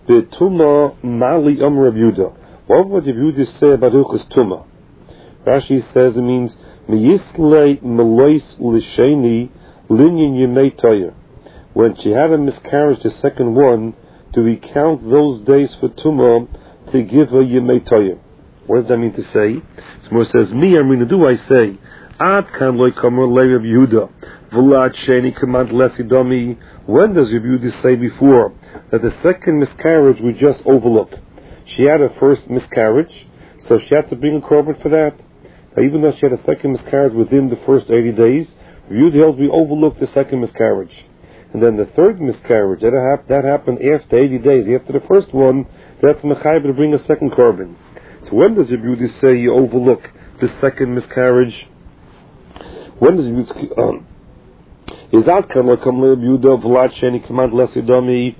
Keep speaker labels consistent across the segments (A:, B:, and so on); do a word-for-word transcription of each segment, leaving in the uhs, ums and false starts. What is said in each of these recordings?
A: Betuma Mali Um Rav Yehuda. What would Rav Yehuda say about Hilchos Tuma? Rashi says it means Meyisle Melois Lisheni Linyan Yemei Toyer. When she had a miscarriage, the second one, do we count those days for Tuma to give her Yemei Toyer? What does that mean to say? Shmuel says, Me Amrina, do I say Ad Kan Loi Kamer Lei Rav Yehuda V'Lad Sheni Command Lesi Domi? When does Rav Yehuda say before that the second miscarriage we just overlook? She had her first miscarriage, so she had to bring a korban for that. Now, even though she had a second miscarriage within the first eighty days, Rav Yehuda held we overlooked the second miscarriage. And then the third miscarriage, that, hap- that happened after eighty days, after the first one, that's Mechayiv to bring a second korban. So when does Rav Yehuda say you overlook the second miscarriage? When does Rav Yehuda... Um, Is that kind of come Rav Yehuda Vlad Sheni command Lesidami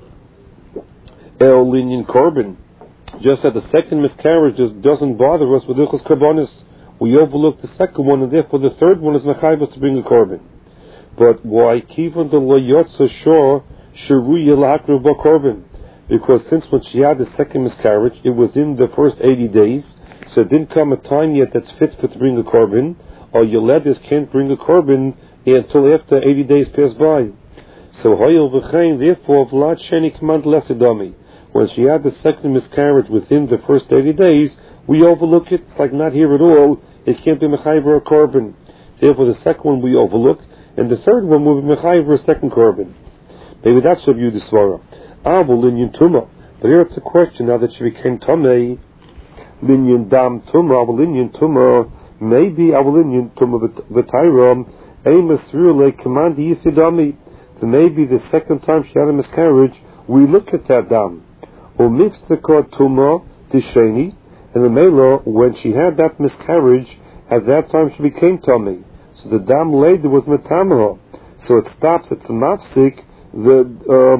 A: El Linyan Korban? Just that the second miscarriage just doesn't bother us with Hilchos Karbonis. We overlook the second one, and therefore the third one is Mechayvah to bring a korban. But why Kivan the Lo Yotza Shor Sharuya Lahakru Ba Korban? Because since when she had the second miscarriage, it was in the first eighty days, so it didn't come a time yet that's fit for to bring a korban, or Yoledis can't bring a korban until after eighty days pass by. So Hoyel V'chein, therefore Vlad Sheni command Lesidami. When she had the second miscarriage within the first eighty days, we overlook it. It's like not here at all. It can't be Mechayv or a korban. Therefore the second one we overlook, and the third one will be Mechayv or a second korban. Maybe that's what you disvara. Avu Linyan Tuma. But here it's a question now that she became Tamei. Linyan Dam Tuma, Avu Linyan Tuma. Maybe Avu Linyan Tuma V'tayram. Amos Rule command Yisidami. So maybe the second time she had a miscarriage, we look at that dam. Or Mifstakot Tuma Tisheni, and the Mela, when she had that miscarriage, at that time she became tummy. So the dam later was Metamara. So it stops, it's a mafsik, the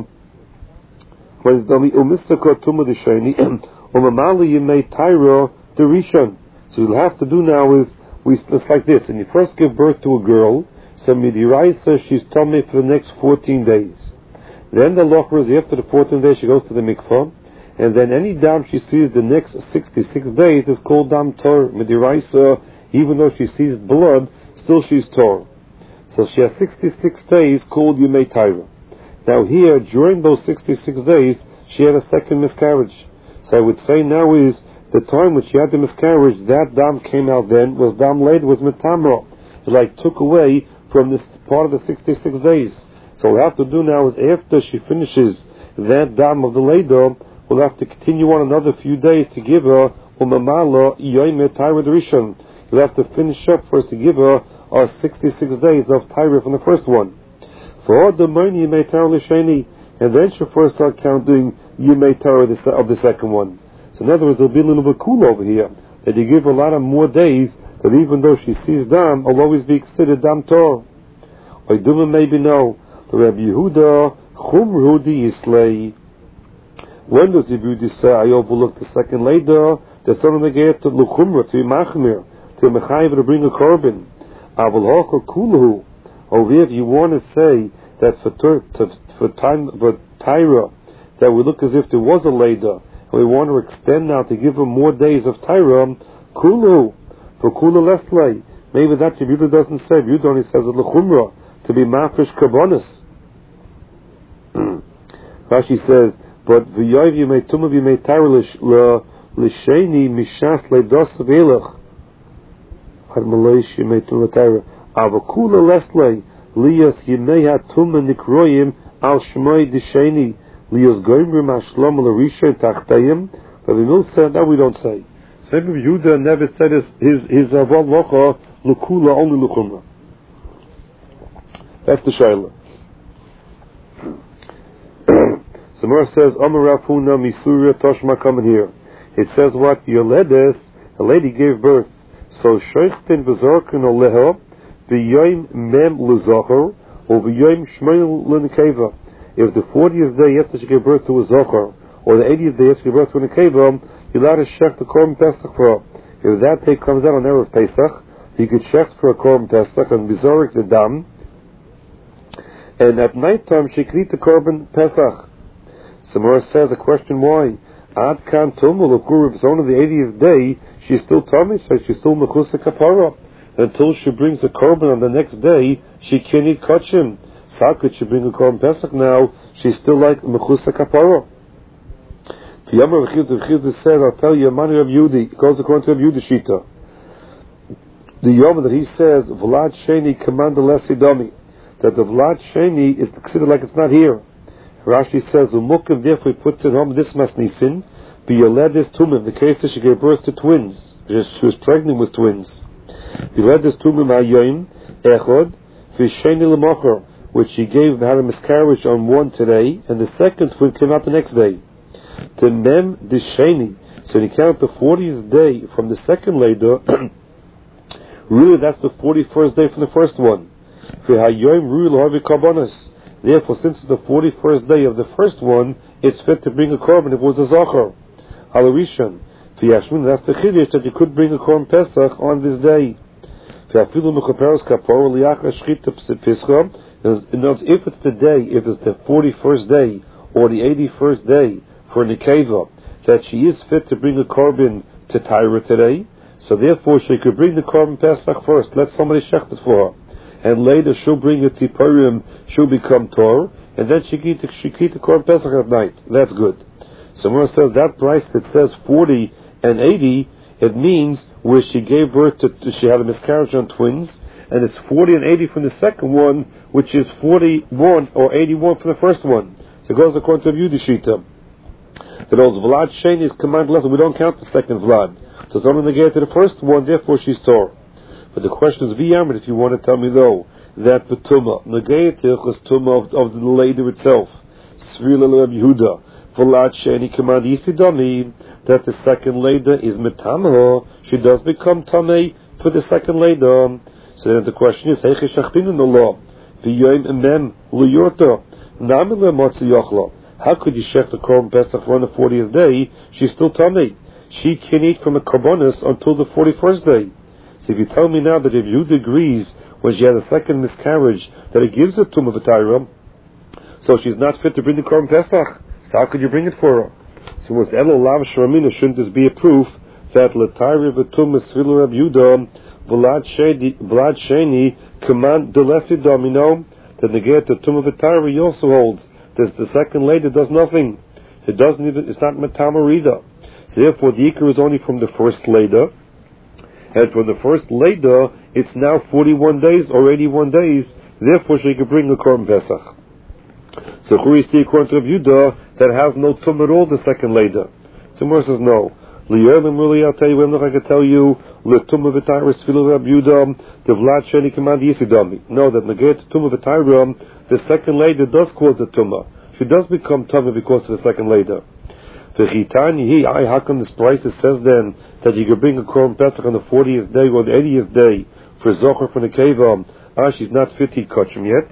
A: when it's dami Umistakot Tuma Tisheni, Umamali Yimei Tyra Derishon. So you'll have to do now is we it's like this, and you first give birth to a girl. So Midiraisa, she's tummy for the next fourteen days. Then the locher is after the fourteen days she goes to the mikvah, and then any dam she sees the next sixty-six days is called dam tor. Midiraisa, even though she sees blood, still she's tor. So she has sixty-six days called Yemei Taira. Now here, during those sixty-six days, she had a second miscarriage. So I would say now is the time when she had the miscarriage, that dam came out then, was dam later, was metamra. It like took away from this part of the sixty-six days. So what we'll have to do now is after she finishes that dam of the Leda, we'll have to continue on another few days to give her Umamala Yoime Tyra Rishon. We'll have to finish up first to give her our sixty-six days of Tyra from the first one. For all the money Yimei Tyra Lisheni, and then she'll first start counting Yimei Tyra of the second one. So in other words, it'll be a little bit cool over here, that you give her a lot of more days, that even though she sees dam, will always be considered dam tor. Or Duma maybe no. The Rabbi Yehuda, Chum Rudi Yislei. When does the Yehuda say, I overlook the second later, there's something to get to Luchumra, to Machmir, to Mechayiv to bring a korban. Aval Hocha Kulhu. Or if you want to say that for, to, for time, for Tyra, that we look as if there was a later, and we want to extend now to give her more days of Tyra, Kulhu. For Kula Leslay. Maybe that Yehuda doesn't say. Yehuda only says it Luchumra, to be Mafish Karbonis. Rashi says, but v'yoyv yimei tumah yimei tyra l'sheni mishas leidos v'elach had maleish yimei tumah tyra avakula leslei liyas yimei ha-tumah nikroyim al shmoi d'sheni liyas goyimrim ha-shlom l'rishon tachtayim. But the mill said that we don't say. So maybe Yehuda never said his his his avol locha l'kula only l'chumra. That's the shayla. Samar says, Amar Rafuna Misuria Toshma coming here. It says what? Yoledes, a lady gave birth. So Sheichtin V'zorkin Oleha, V'yoim Mem L'zocher, or V'yoim Shmeil L'nekeva. If the fortieth day after she gave birth to a Zocher, or the eightieth day after she gave birth to a Nekeva, you're allowed to shech the Korban Pesach for her. If that day comes out on Erev Pesach, you could shech for a Korban Pesach and V'zorik the Dam, and at night time she could eat the Korban Pesach. Samara says the question why? Ad kan tumul if it's only the eightieth day, she's still tummy, so she's still mechusa kapara. Until she brings the korban on the next day, she can't eat kachim. So how could she bring a korban pesach now? She's still like mechusa kapara. The Yom Rechid said, I'll tell you, Mani Rav Yudi, it goes according to Rav Yudi Shita. The Yom that he says, Vlad Sheni command the Lesidami, that the Vlad Sheni is considered like it's not here. Rashi says, Umukim, therefore he puts it home, this must nisin, be Yoledis Tumim, the case that she gave birth to twins. She was pregnant with twins. Yoledis Tumim Ayoim, Echod, Visheni L'mocher, which she gave, had a miscarriage on one today, and the second twin came out the next day. The Mem Disheni, so you count the fortieth day from the second later, really that's the forty-first day from the first one. Therefore, since it's the forty-first day of the first one, it's fit to bring a korban if it was a zachar. Halarishan. That's the chiddush that you could bring a korban pesach on this day. In other words, if it's the day, if it's the forty-first day or the eighty-first day for Nikeva, that she is fit to bring a korban to Tyra today, so therefore she could bring the korban pesach first. Let somebody shecht it for her, and later she'll bring a tipurim. She'll become tor, and then she eat the, she eat the korban pesach at night. That's good. Someone says that price that says forty and eighty, it means where she gave birth to, she had a miscarriage on twins, and it's forty and eighty from the second one, which is forty-one or eighty-one from the first one. So it goes according to Yudishita. That those Vlad Sheni is command lesson. We don't count the second Vlad. So it's only negated to the first one, therefore she's Torah. But the question is V'yamid, if you want to tell me though, that the Tumah, negated is Tumah of, of the later itself. Svila Reb Yehuda, Vlad Sheni command Yisidami, that the second later is Metamaho, she does become Tameh for the second later. So then the question is, Heiche Shachtin in the law, V'yom Emem L'yorta, Namile Motzi Yochla. How could you shech the korban pesach on the fortieth day? She's still tummy. She can't eat from a korbanos until the forty-first day. So if you tell me now that if Yud agrees when she had a second miscarriage that it gives her tumah v'tayra, so she's not fit to bring the korban pesach. So how could you bring it for her? So was elo lav shramina, shouldn't this be a proof that l'tayra v'tumah svilu Reb Yehuda Vlad Sheni command delesi domino that negate the tumah v'tayra he also holds. This, the second later does nothing. It doesn't even, it's not metamarida. So therefore the ikar is only from the first later. And from the first later, it's now forty-one days or eighty-one days. Therefore she can bring the korban pesach. So we see according to Rav Yehuda that has no tum at all the second later. Someone says no. Li'erlim really, I'll tell you, I'm not going to tell you, L'tum v'tayra sfilu Rav Yehuda, the Vlad Sheni command Yisidami. No, that negate tum v'tayra, the second later does cause the tumah. She does become tumah because of the second later. The chitani he, I how come this price says then that you can bring a korban pesach on the fortieth day or the eightieth day for zocher from the keva? Ah, she's not fit to eat kachim yet.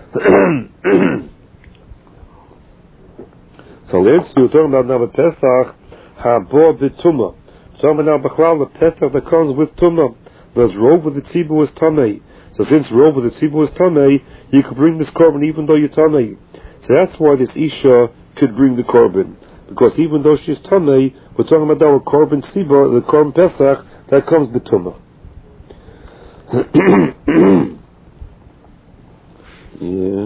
A: So let's do talking about now the pesach habo b'tumah. Talking about now b'chlal the pesach that comes with tumah. Because rov with the tzibur was tamei. So since rov with the tzibur was tamei, you could bring this korban even though you're tamei. So that's why this isha could bring the korban, because even though she's tamei, we're talking about our korban tzibur, the korban pesach that comes b'tumah. Yeah.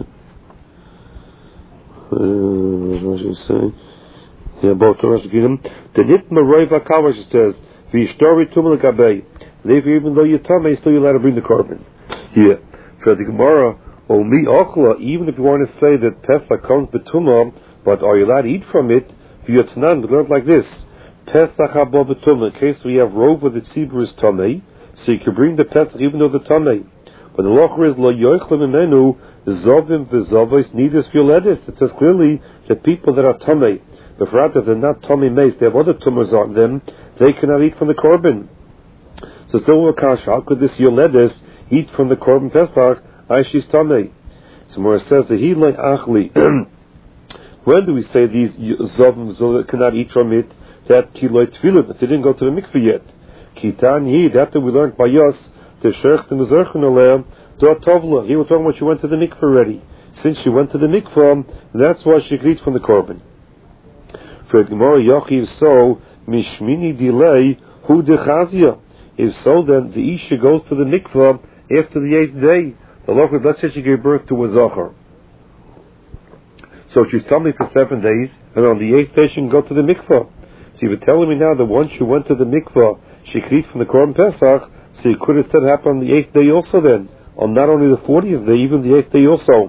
A: Uh, what should I say? Yeah, about the rest of them. The nitma roiva kavash says, "V'ishtori tumah lekabei." Therefore, even though you're tamei, still you're allowed to bring the korban. Yeah. For the Gemara. Or mi ochla, even if you want to say that Pesach comes b'tumah, but are you allowed to eat from it? V'yotznan, we learned like this: Pesach haba b'tumah. In case we have rov with the tzibur is tamei, so you can bring the Pesach even though the tamei. But the locher is lo yoichlem imenu zovim v'zovos nidus v'yoledis. It says clearly that people that are tamei, but rather they're not tamei meis, they have other tumors on them, they cannot eat from the korban. So still kasha, how could this yoledis eat from the korban Pesach? I she's tamei. So where it says that he like achli. When do we say these zovim cannot eat from it? That kiloi tefillah, but they didn't go to the mikveh yet. Kitan yid, after we learned by us the sheikh the mezerchen aleh do tovla. He was talking about she went to the mikveh already. Since she went to the mikveh, that's why she could eat from the korban. For Gemara Yochiv, so mishmini delay hu dechazia. If so, then the isha goes to the mikvah after the eighth day. The law is, let's say she gave birth to a zocher. So she's tummy for seven days, and on the eighth day she can go to the mikvah. So you're telling me now that once she went to the mikvah, she could eat from the Korban Pesach, so you could have said it happened on the eighth day also then, on not only the fortieth day, even the eighth day also.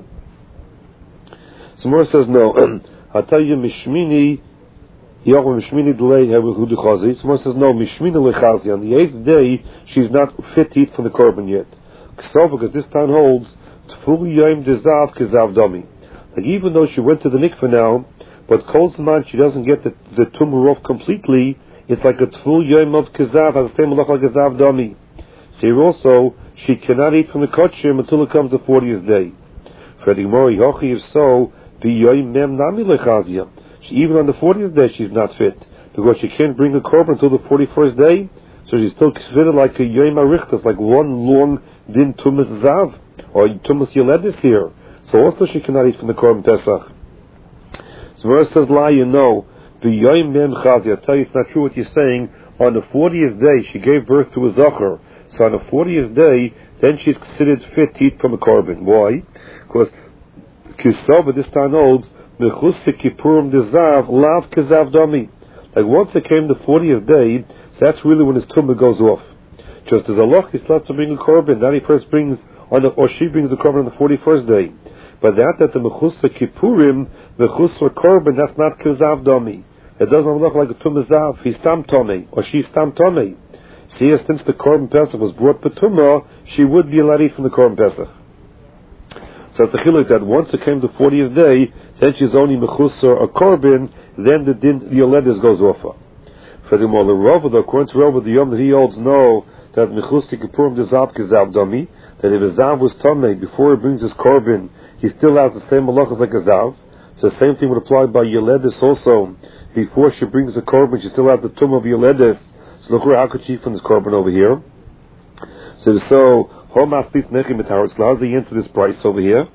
A: So Mora says no. I'll tell you, mishmini, Yahweh mishmini delay hu dechazi. So Mora says no, mishmini lechazi. On the eighth day, she's not fit to eat from the Korban yet. So, because this time holds, tful yom dezav kezav dami. Like even though she went to the mikvah now, but kol zman she doesn't get the, the tumor off completely, it's like a tful yom of kezav, has the same malach like kezav dami. So here also, she cannot eat from the kotshim until it comes the fortieth day. For the Gemara Yochi, if so, the yom mem nami lechazia. Even on the fortieth day she's not fit, because she can't bring a korban until the forty-first day, so she's still considered like a yom arichtas, like one long din tumas zav, or tumas yeledis here. So also she cannot eat from the korban pesach. So verse says, la, you know, the yom mem chazia. I tell you it's not true what you're saying. On the fortieth day she gave birth to a zocher. So on the fortieth day, then she's considered fit to eat from a korban. Why? Because Kisava this time holds mechusik kippurim dezav lav kezav dami. Like once it came the fortieth day, that's really when his tumah goes off. Just as Allah is allowed to bring a korban, that he first brings on the, or she brings the korban on the forty-first day. But that that the mechusik kippurim mechusik korban, that's not kezav dami. It doesn't look like a tumah zav. He's tam tomei or she's tam tomei. See, since the Korban Pesach was brought Petumah, she would be allowed to eat from the Korban Pesach. So it's a chiluk that once it came the fortieth day, then she's only mechusar a Korban, then the din, the Yoledis goes off her. For the Gemara, the Rava, according to Rava, the Yom that he holds know that mechusar kippurim dezav kezav dami, that if a zav was tamei before he brings his Korban, he still has the same malachas like a zav. So the same thing would apply by Yoledis also. Before she brings the Korban, she still has the tumah of Yoledis. So look, how could she eat from this korban over here? So, so Homas Pit Nechim Metaris. How's the answer to this price over here?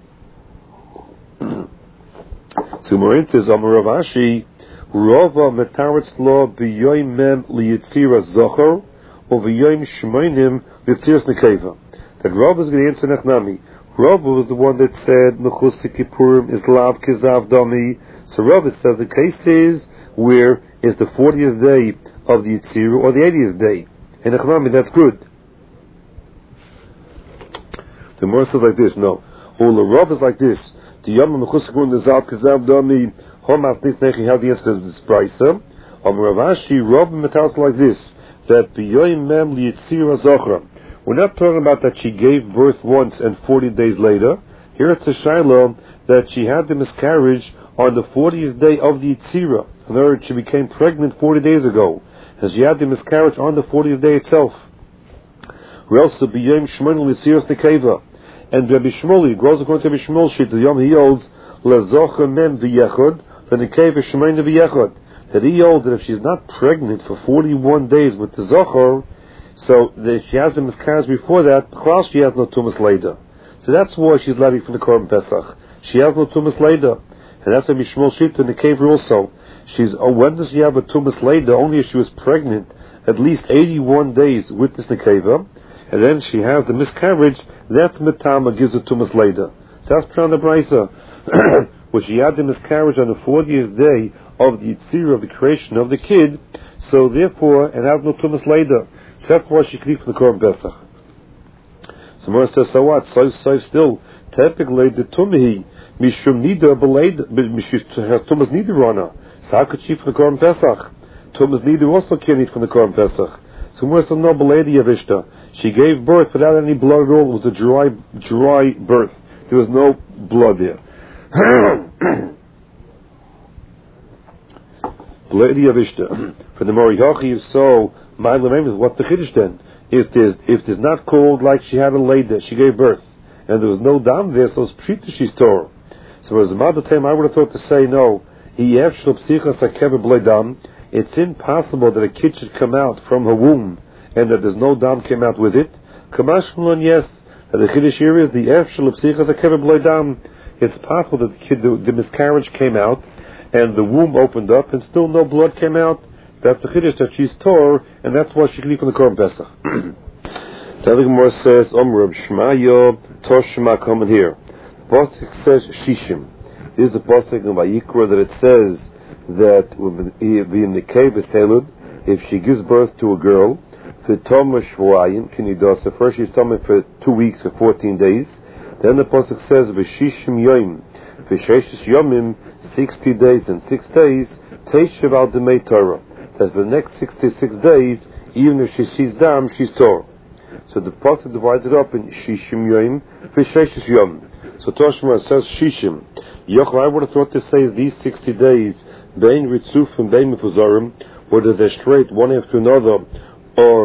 A: So Morinta is Amar Rav Ashi, Rova Metaris Lo B'Yoim Mem Liyitzira Zocher or B'Yoim Shmoinim Liyitzira Nekeva. That Rova is going to answer Nechnami. Rova was the one that said Mechusik Kippurim is Lav Kezav Dami. So Rova says the case is where is the fortieth day of the Yitzira or the eightieth day. In Echnami, that's good. The Gemara says like this, no. All the Rav is like this. The Yom Mechusakun Nezav Kezav Dami Homas Nis Nechi, how the answer to this price. Am Rav Ashi, Rav Metaus like this, that B'yoim Mem Liyitzira Zochra. We're not talking about that she gave birth once and forty days later. Here it's a Shiloh that she had the miscarriage on the fortieth day of the Yitzira. In other words, she became pregnant forty days ago, and she had the miscarriage on the fortieth day itself. Or else the B'yom Shmoin L'Siras Nekeva. And Rabbi Shmoli, grows according to Rabbi Shmol Shit, the Yom he holds, L'Zocha Mem V'Yechod, the Nekeva Shmoin V'Yechod. That he holds that if she's not pregnant for forty-one days with the Zochor, so that if she has the miscarriage before that, she has no Tumas Leda. So that's why she's allowed to eat from the Korban Pesach. She has no Tumas Leda. And that's Rabbi Shmol Shit in the cave also. She's, oh, when does she have a tumas later? Only if she was pregnant at least eighty-one days with this nekeva, and then she has the miscarriage. That's metama gives a tumas later. So that's Pran the Brisa. When she had the miscarriage on the fortieth day of the Yitzira, of the creation of the kid, so therefore it has no tumas later. So that's why she can eat from the Korban Pesach. So Mora says, so what? So, so still, typically the tumahi mishum nida belayed mishum her tumas nida rana. So how could she eat from the Korban Pesach? Tumas nida also can't eat from the Korban Pesach. So Mora says, no belayed yavishta. She gave birth without any blood at all. It was a dry, dry birth. There was no blood there. Belayed yavishta. For the Mori Hachi, so my name is what the chiddush then? If there's if there's not called like she had a later, she gave birth, and there was no dam there, so it's pshita she's Torah. So as a mother time, I would have thought to say no. It's impossible that a kid should come out from her womb and that there's no dam came out with it. Kamashmalon, yes, that the chiddush here is the efshel of psichas akever b'loy dam. It's possible that the kid, the, the miscarriage came out, and the womb opened up and still no blood came out, that's the chiddush that she's tore, and that's why she can eat from the Korban Pesach. The other Gemara says, Om Reb Shmaya, Toshma, coming here. The pasuk says Shishim. This is the pasuk in Vayikra that it says that if she gives birth to a girl, for Toma Shvuayim, can you do so? First she's Toma for two weeks or fourteen days. Then the pasuk says V'shishim Yom, V'sheshes Yomim, sixty days and six days, Teishav al Demei Torah. That's for the next sixty-six days, even if she sees dam, she's Torah. So the pasuk divides it up in Shishim Yom, V'sheshes Yom. So Toshma says Shishim. Yochel, I would have thought to say these sixty days, Bein Ritzuf and Bein Mefuzarim, whether they're straight one after another, or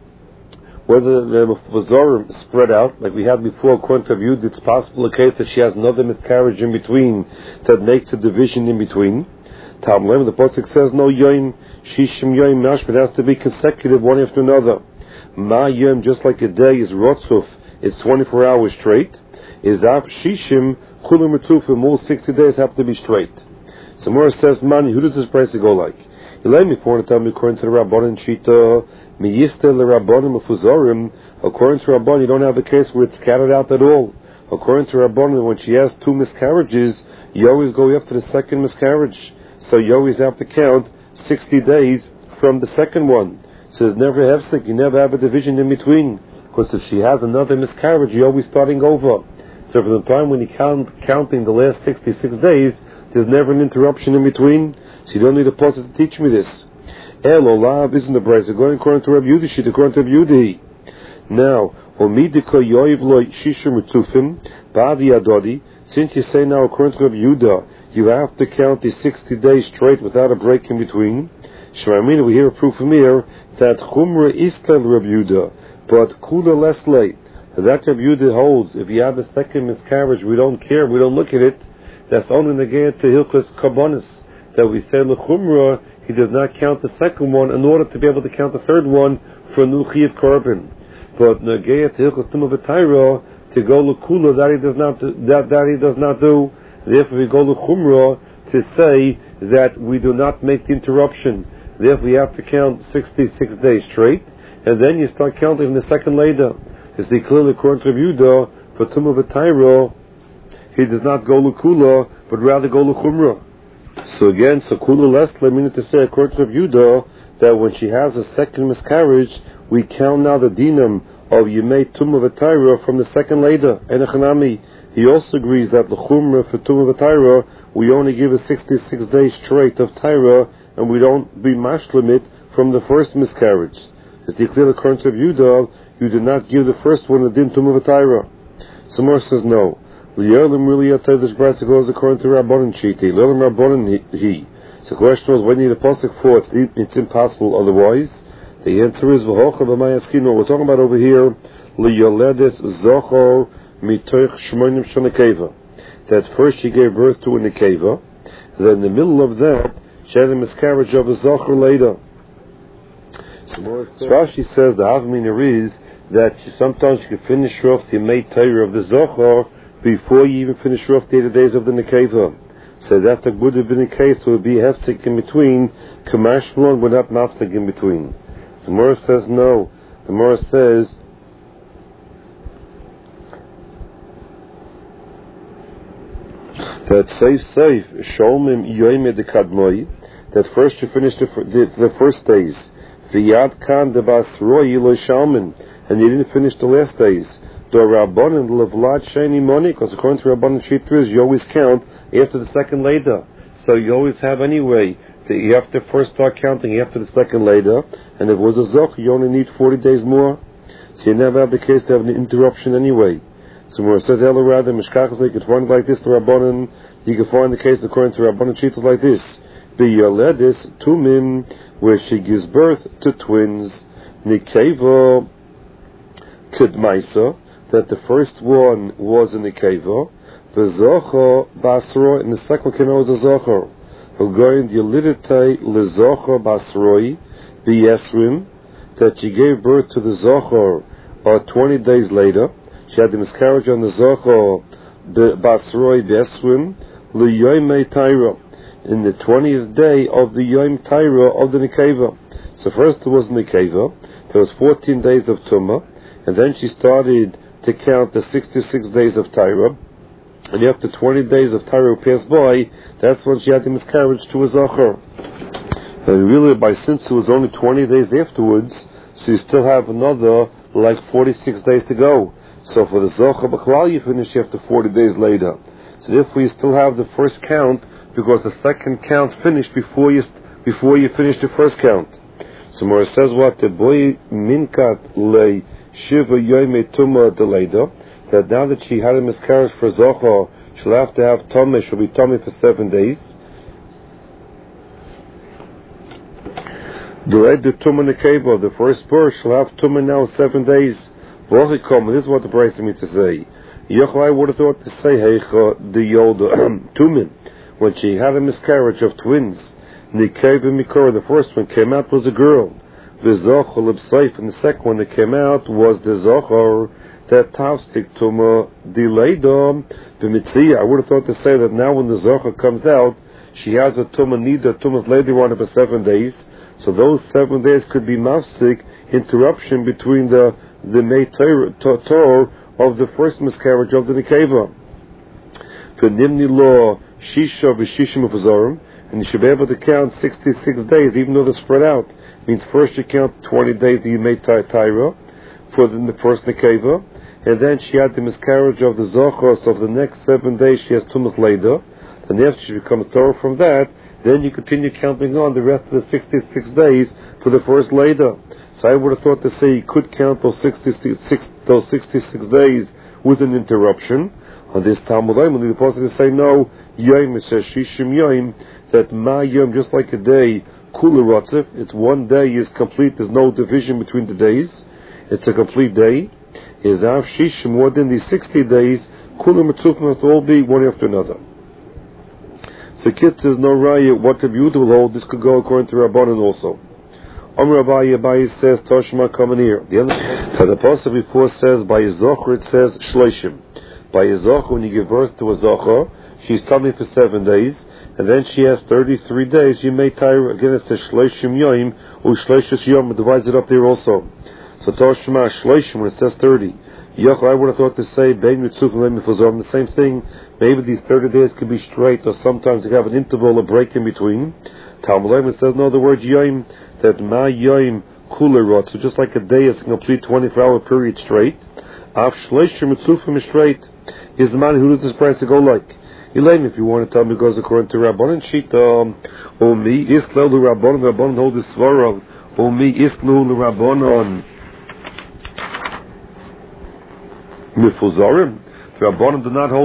A: whether the Mefuzarim spread out, like we had before, according to Yud, it's possible a case that she has another miscarriage in between that makes a division in between. Talmud, the pasuk says no Yom, Shishim Yom Mashma, it has to be consecutive one after another. Ma Yom, just like a day is Rotzuf, it's twenty-four hours straight, is Av Shishim, Kulim Retufim, all sixty days have to be straight. So Mora says, Mani, who does this price go like? You let me for tell me according to the Rabbanan Shita, Miyiste le Rabbanim Mefuzarim, according to Rabbanan, you don't have a case where it's scattered out at all. According to Rabbanan, when she has two miscarriages, you always go after the second miscarriage. So you always have to count sixty days from the second one. So there's never a hefsek, you never have a division in between. Because if she has another miscarriage, you're always starting over. So from the time when you count counting the last sixty-six days, there's never an interruption in between. So you don't need a pasuk to teach me this. El Olav isn't the price. Going according to Rabbi Yudhi, according to Rabbi Yudhi. Now, Omidika Yoiv Lo Shishim Ritufim, Badi Adodi, since you say now according to Rabbi Yudah, you have to count the sixty days straight without a break in between. Shemamina, we hear a proof from here that Chumra Iskel Rabbi Yudah, but Kula Lesley. That Rabbi Yudah holds, if you have a second miscarriage, we don't care, we don't look at it. That's only negated to Hilchos Karbonis. That we say L'chumra, he does not count the second one in order to be able to count the third one for Nu Chiyav Korban. But negated to Hilchos Tumah V'Taira, to go L'kula, that he does not do, that, that he does not do. Therefore we go L'chumra to say that we do not make the interruption. Therefore we have to count sixty-six days straight, and then you start counting the second later. It's the clearly according to Yehuda, for Tumah V'Taira, he does not go L'kula, but rather go L'chumra. So again, so Kula Lesle meaning to say according to Yehuda, that when she has a second miscarriage, we count now the dinam of Yemei Tumah V'Taira from the second later. And Echanami, he also agrees that L'chumra for Tumah V'Taira, we only give a sixty-six days straight of Taira, and we don't be mashlemit from the first miscarriage. It's the clear according to Yehuda, you do not give the first one a din Tumah V'Taira. Some more says no. L'yolim really at this brayso goes according to Rabbanan Shiti. L'yolim Rabbanan he. So the question was, when you need a pasuk for it, it's impossible otherwise. The answer is v'hocha b'mayaskino. We're talking about over here l'yoledes zochor mitoich shmonim shonekeva. That first she gave birth to a nekeva, then in the middle of that she had a miscarriage of a zochor later. So Rashi says the havminer is that she, sometimes she can finish off the Yemei Torah of the zochor before you even finish off the eighty days of the nekeva. So that's the good have been the case, so it would be hefsek in between, kamashmalon would not mafsek in between. The Mora says no. The Mora says that safe safe sholmim yoyme de kadmoi, that first you finish the, the, the first days, v'yad kan de basroi lo shalmin, and you didn't finish the last days. The Rabbanan levlad sheni moni, because according to Rabbanan Shitris, you always count after the second later. So you always have anyway that you have to first start counting after the second later, and if it was a zoch, you only need forty days more. So you never have the case to have an interruption anyway. So when it says Elorad and Mishkachas, you can find like this to Rabbanan, you can find the case according to Rabbanan Shitris like this. B'yoledis tumim, where she gives birth to twins, nikeva kedmaisa, that the first one was in the keva, the zocher basroi, and the second one was a zocher. Going yelidite lezocher basroi b'yesrim, that she gave birth to the zocher or twenty days later. She had the miscarriage on the zocher basroi b'yesrim liyoymei taira. in the twentieth day of the Yom Taira of the Nekeva. So first there was Nekeva, there was fourteen days of Tumah, and then she started to count the sixty-six days of Taira, and after twenty days of Taira passed by, that's when she had the miscarriage to a Zachar. And really, by since it was only twenty days afterwards, so you still have another, like forty-six days to go. So for the Zachar B'Klal, you finish after forty days later. So therefore you still have the first count, because the second count finished before you before you finish the first count. So Mora says what? The boy minkat le shiva yoyme tumah deleda, that now that she had a miscarriage for Zachar, she'll have to have tumah, she'll be tumah for seven days. The tumah nekeva, the first birth, she'll have tumah now seven days. This is what the Brayso means to say. Yochai would have thought to say, Heicha the Yoda Tumin, when she had a miscarriage of twins. Nikeva Mikor, the first one came out was a girl. The Zochar L'B'Seif, and the second one that came out was the Zochar that Tavstik Tuma Dileidom the Mitzia. I would have thought to say that now when the Zochar comes out, she has a Tuma needs a Tuma later on for seven days. So those seven days could be mafsik, interruption between the the May Torah of the first miscarriage of the Nekeva. The Nimni law Shisha v'Shishim Uvazorim, and you should be able to count sixty-six days, even though they're spread out. It means first you count twenty days that you made Taira for the, the first Nekeva, and then she had the miscarriage of the Zochar, so for the next seven days she has Tumas later, and after she becomes Torah from that, then you continue counting on the rest of the sixty-six days for the first later. So I would have thought to say you could count those sixty-six, those sixty-six days with an interruption. On this Talmud Oim, the Apostle to say no, Yom, it says Shishim Yom, that Ma Yom, just like a day, Kula Ratzif, it's one day is complete, there's no division between the days, it's a complete day. Is Av Shishim, more than these sixty days, Kula Mitzvah must all be one after another. So Kit says no raya, what the Yehuda will hold, this could go according to Rabbanan also. Amr Abaye, Abaye says Toshma coming here. The other so the apostle before says by Zochar it says Shloishim. By Zochar, when you give birth to a Zochar, she's tummy for seven days, and then she has thirty-three days. You may tire again. It says Shloishim Yom or Shloishis Yom. It divides it up there also. So Toshma Shloishim when it says thirty. Yoch, I would have thought to say Bein Mitzuf and Mifazom the same thing. Maybe these thirty days could be straight, or sometimes you have an interval, a break in between. Talmud Oim says no, the word Yom, that Ma Yom Kula Rot, so just like a day is a complete twenty-four hour period straight. Av Shloishim Mitzufim is straight. Is the man who does this price to go like? Elaine, if you want to tell me, goes according to Rabbanan Sheet, um, O me, Iskle the Rabbanan, Rabbanan hold this Svarah, O me, Iskle the Rabbanan, Mifuzarim, Rabbanan do not hold